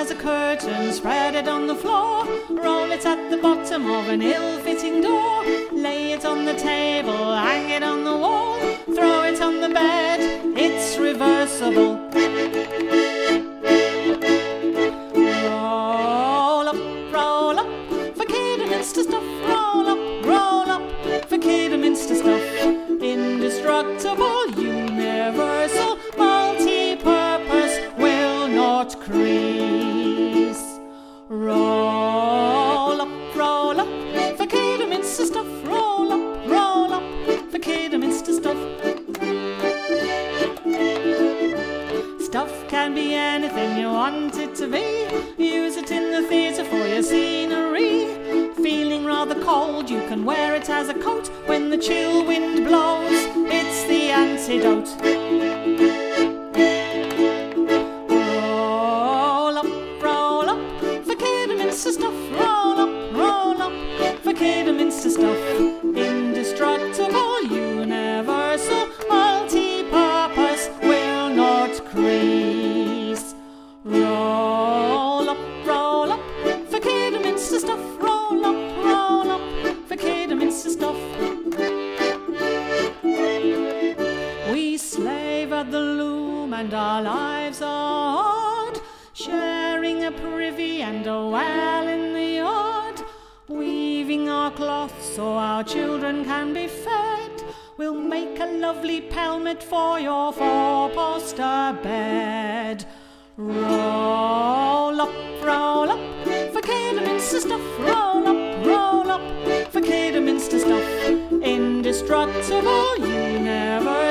as a curtain, spread it on the floor, roll it at the bottom of an ill-fitting door, lay it on the table, hang it on the wall, throw it on the bed, it's reversible. Roll up, for Kidderminster stuff, roll up, for Kidderminster stuff, indestructible, universal, multi-purpose, will not crease. Roll up, for Kidderminster stuff, roll up, for Kidderminster stuff. Stuff can be anything you want it to be. Use it in the theatre for your scenery. Feeling rather cold, you can wear it as a coat. When the chill wind blows, it's the antidote. Roll up, for Kidderminster stuff. Roll up, for Kidderminster stuff. Indestructible, universal, multi-purpose, will not crease. Roll up, for Kidderminster stuff. Roll up, for Kidderminster stuff. We slave at the loom and our lives are hard, sharing a privy and a well in the yard, weaving our cloth so our children can be fed. We'll make a lovely pelmet for your four-poster bed. Roll up, for Kidderminster stuff. Roll up, for Kidderminster stuff. Indestructible, you never